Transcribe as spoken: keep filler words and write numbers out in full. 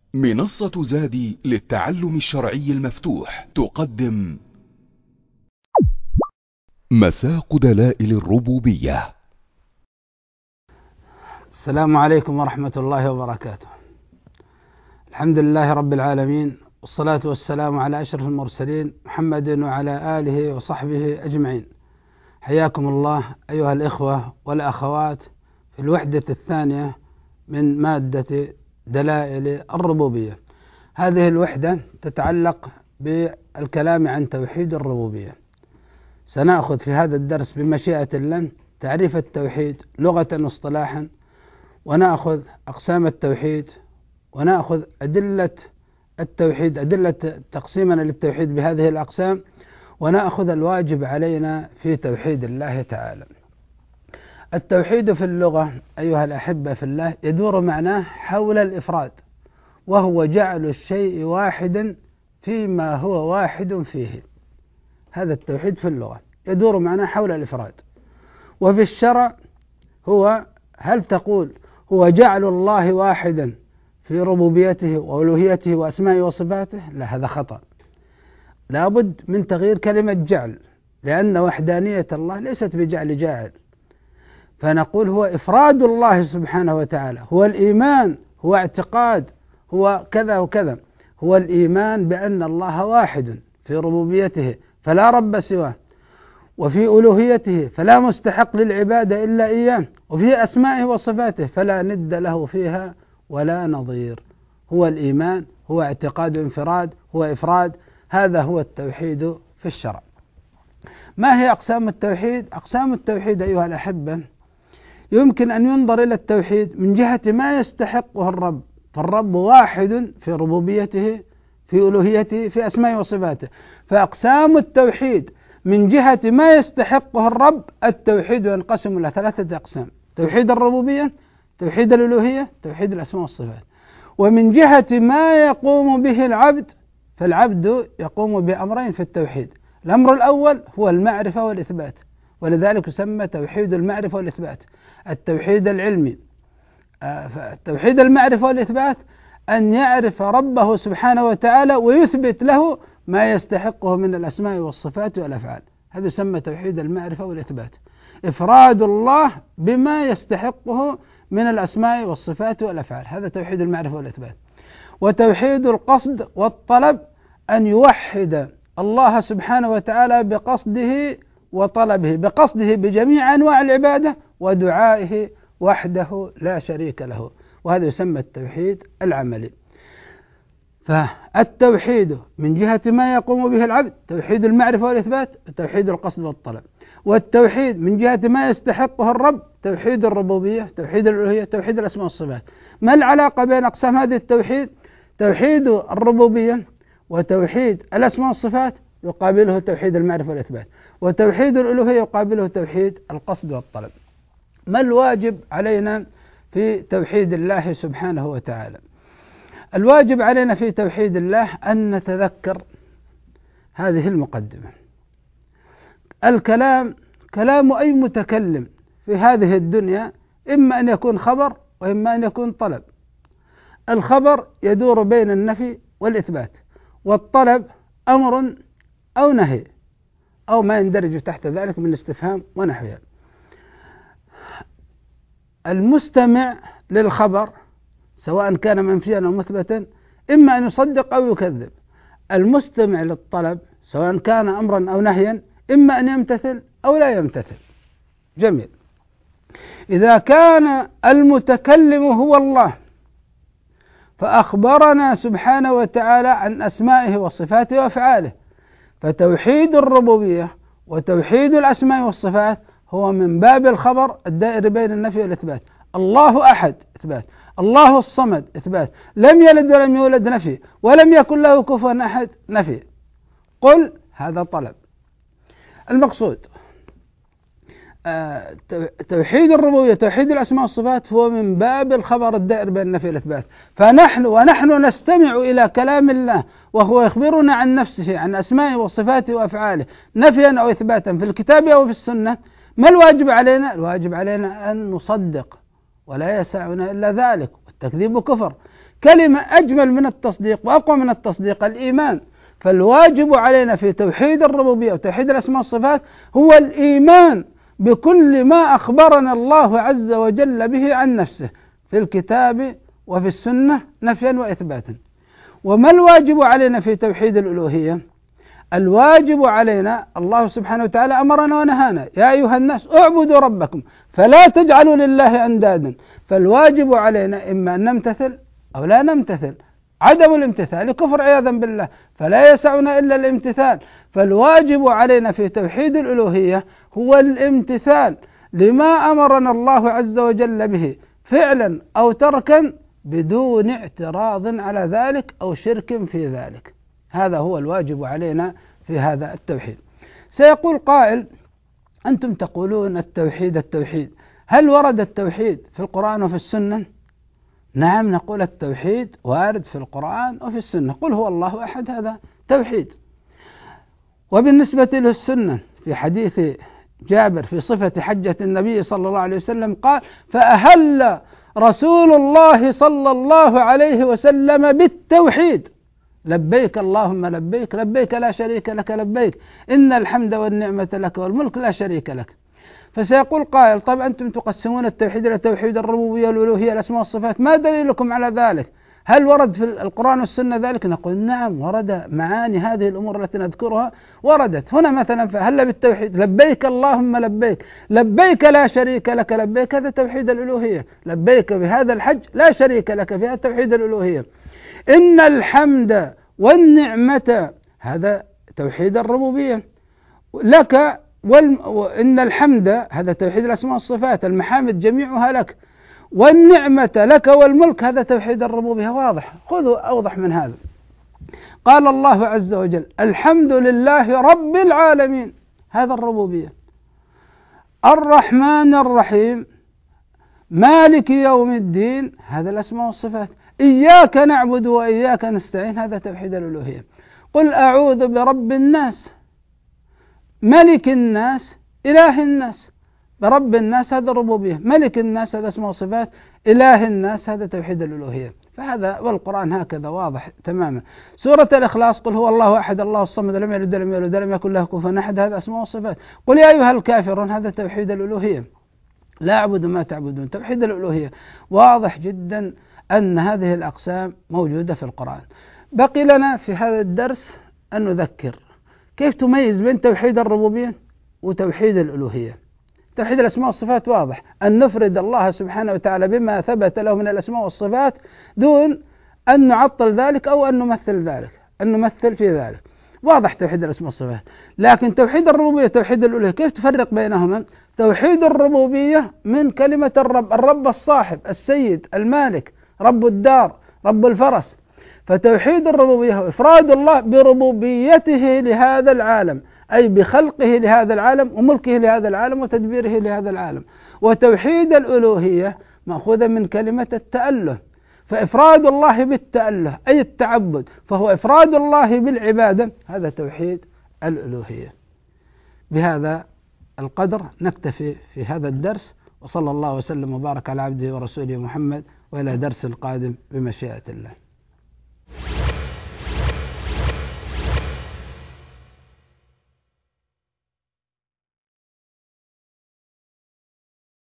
منصة زادي للتعلم الشرعي المفتوح تقدم مساق دلائل الربوبية. السلام عليكم ورحمة الله وبركاته. الحمد لله رب العالمين، والصلاة والسلام على أشرف المرسلين محمد وعلى آله وصحبه أجمعين. حياكم الله أيها الإخوة والأخوات في الوحدة الثانية من مادة دلائل الربوبية. هذه الوحدة تتعلق بالكلام عن توحيد الربوبية. سنأخذ في هذا الدرس بمشيئة الله تعريف التوحيد لغة واصطلاحا، ونأخذ أقسام التوحيد، ونأخذ أدلة التوحيد، أدلة تقسيمنا للتوحيد بهذه الأقسام، ونأخذ الواجب علينا في توحيد الله تعالى. التوحيد في اللغة أيها الأحبة في الله يدور معناه حول الإفراد، وهو جعل الشيء واحدا فيما هو واحد فيه. هذا التوحيد في اللغة يدور معناه حول الإفراد. وفي الشرع هو هل تقول هو جعل الله واحدا في ربوبيته وألوهيته وأسمائه وصفاته؟ لا، هذا خطأ. لابد من تغيير كلمة جعل، لأن وحدانية الله ليست بجعل جاعل، فنقول هو إفراد الله سبحانه وتعالى، هو الإيمان، هو اعتقاد، هو كذا وكذا، هو الإيمان بأن الله واحد في ربوبيته فلا رب سواه، وفي ألوهيته فلا مستحق للعبادة إلا إياه، وفي أسمائه وصفاته فلا ند له فيها ولا نظير. هو الإيمان، هو اعتقاد انفراد، هو إفراد. هذا هو التوحيد في الشرع. ما هي أقسام التوحيد؟ أقسام التوحيد أيها الأحبة يمكن أن ينظر إلى التوحيد من جهة ما يستحقه الرب، فالرب واحد في ربوبيته، في ألوهيته، في أسمائه وصفاته. فأقسام التوحيد من جهة ما يستحقه الرب، التوحيد ينقسم إلى ثلاثة أقسام: توحيد الربوبية، توحيد الألوهية، توحيد الأسماء والصفات. ومن جهة ما يقوم به العبد، فالعبد يقوم بأمرين في التوحيد. الأمر الأول هو المعرفة والإثبات، ولذلك يسمى توحيد المعرفة والإثبات. التوحيد العلمي، توحيد المعرفة والإثبات أن يعرف ربه سبحانه وتعالى ويثبت له ما يستحقه من الأسماء والصفات والأفعال. هذا يسمى توحيد المعرفة والإثبات، إفراد الله بما يستحقه من الأسماء والصفات والأفعال. هذا توحيد المعرفة والإثبات. وتوحيد القصد والطلب أن يوحد الله سبحانه وتعالى بقصده وطلبه، بقصده بجميع أنواع العبادة ودعائه وحده لا شريك له، وهذا يسمى التوحيد العملي. فالتوحيد من جهة ما يقوم به العبد توحيد المعرفة والإثبات، توحيد القصد والطلب. والتوحيد من جهة ما يستحقه الرب توحيد الربوبية، توحيد الألوهية، توحيد الأسماء والصفات. ما العلاقة بين أقسام هذه التوحيد؟ توحيد الربوبية وتوحيد الأسماء والصفات يقابله توحيد المعرفة والإثبات، وتوحيد الألوهية يقابله توحيد القصد والطلب. ما الواجب علينا في توحيد الله سبحانه وتعالى؟ الواجب علينا في توحيد الله أن نتذكر هذه المقدمة. الكلام كلام أي متكلم في هذه الدنيا إما أن يكون خبر وإما أن يكون طلب. الخبر يدور بين النفي والإثبات، والطلب أمر أو نهي أو ما يندرج تحت ذلك من الاستفهام ونحوها. المستمع للخبر سواء كان منفيا أو مثبتا إما أن يصدق أو يكذب. المستمع للطلب سواء كان أمرا أو نهيا إما أن يمتثل أو لا يمتثل. جميل. إذا كان المتكلم هو الله فأخبرنا سبحانه وتعالى عن أسمائه وصفاته وأفعاله، فتوحيد الربوبية وتوحيد الأسماء والصفات هو من باب الخبر الدائر بين النفي والإثبات. الله أحد إثبات، الله الصمد إثبات، لم يلد ولم يولد نفي، ولم يكن له كفوا أحد نفي. قل هذا طلب. المقصود توحيد الربوبية توحيد الأسماء والصفات هو من باب الخبر الدائر بين النفي والإثبات. فنحن ونحن نستمع إلى كلام الله وهو يخبرنا عن نفسه، عن أسمائه وصفاته وأفعاله نفيا أو إثباتا في الكتاب أو في السنة. ما الواجب علينا؟ الواجب علينا أن نصدق، ولا يسعنا إلا ذلك، والتكذيب كفر. كلمة أجمل من التصديق وأقوى من التصديق الإيمان. فالواجب علينا في توحيد الربوبية وتوحيد الأسماء والصفات هو الإيمان بكل ما أخبرنا الله عز وجل به عن نفسه في الكتاب وفي السنة نفيا وإثباتا. وما الواجب علينا في توحيد الألوهية؟ الواجب علينا الله سبحانه وتعالى أمرنا ونهانا: يا أيها الناس اعبدوا ربكم فلا تجعلوا لله أندادا. فالواجب علينا إما أن نمتثل أو لا نمتثل. عدم الامتثال كفر عياذا بالله، فلا يسعنا إلا الامتثال. فالواجب علينا في توحيد الألوهية هو الامتثال لما أمرنا الله عز وجل به فعلا أو تركا بدون اعتراض على ذلك أو شرك في ذلك. هذا هو الواجب علينا في هذا التوحيد. سيقول قائل: أنتم تقولون التوحيد التوحيد، هل ورد التوحيد في القرآن وفي السنة؟ نعم، نقول التوحيد وارد في القرآن وفي السنة. قل هو الله أحد، هذا توحيد. وبالنسبة للسنة في حديث جابر في صفة حجة النبي صلى الله عليه وسلم قال: فأهل رسول الله صلى الله عليه وسلم بالتوحيد: لبيك اللهم لبيك، لبيك لا شريك لك لبيك، إن الحمد والنعمة لك والملك لا شريك لك. فسيقول قائل: طيب أنتم تقسمون التوحيد إلى توحيد الربوبية والألوهية الأسماء والصفات، ما دليلكم على ذلك؟ هل ورد في القرآن والسنة ذلك؟ نقول نعم، ورد معاني هذه الأمور التي نذكرها وردت هنا. مثلا فهل بالتوحيد: لبيك اللهم لبيك، لبيك لا شريك لك لبيك، هذا توحيد الألوهية. لبيك بهذا الحج لا شريك لك، فيها توحيد الألوهية. إن الحمد والنعمة، هذا توحيد الربوبية لك، وإن الحمد هذا توحيد الأسماء والصفات، المحامد جميعها لك، والنعمة لك والملك، هذا توحيد الربوبية. واضح، خذوا أوضح من هذا. قال الله عز وجل: الحمد لله رب العالمين، هذا الربوبية. الرحمن الرحيم مالك يوم الدين، هذا الأسماء والصفات. إياك نعبد وإياك نستعين، هذا توحيد الألوهية. قل أعوذ برب الناس ملك الناس إله الناس. برب الناس هذا الربوبية، ملك الناس هذا اسمه صفات، إله الناس هذا توحيد الألوهية. فهذا والقرآن هكذا واضح تماما. سورة الإخلاص: قل هو الله أحد الله الصمد لم يلد ولم يولد ولم يكن له كفوا أحد، هذا اسمه صفات. قل يا أيها الكافرون، هذا توحيد الألوهية. لا أعبد ما تعبدون، توحيد الألوهية. واضح جدا أن هذه الأقسام موجودة في القرآن. بقي لنا في هذا الدرس أن نذكر كيف تميز بين توحيد الربوبية وتوحيد الألوهية. توحيد الأسماء والصفات واضح، أن نفرد الله سبحانه وتعالى بما ثبت له من الأسماء والصفات دون أن نعطل ذلك أو أن نمثل ذلك، أن نمثل في ذلك. واضح توحيد الأسماء والصفات. لكن توحيد الربوبية توحيد الألوهية كيف تفرق بينهما؟ توحيد الربوبية من كلمة الرب، الرب الصاحب السيد المالك، رب الدار، رب الفرس. فتوحيد الربوبية هو إفراد الله بربوبيته لهذا العالم، أي بخلقه لهذا العالم وملكه لهذا العالم وتدبيره لهذا العالم. وتوحيد الألوهية مأخوذة من كلمة التأله، فإفراد الله بالتأله أي التعبد، فهو إفراد الله بالعبادة، هذا توحيد الألوهية. بهذا القدر نكتفي في هذا الدرس، وصلى الله وسلم وبارك على عبده ورسوله محمد، وإلى درس قادم بمشيئة الله.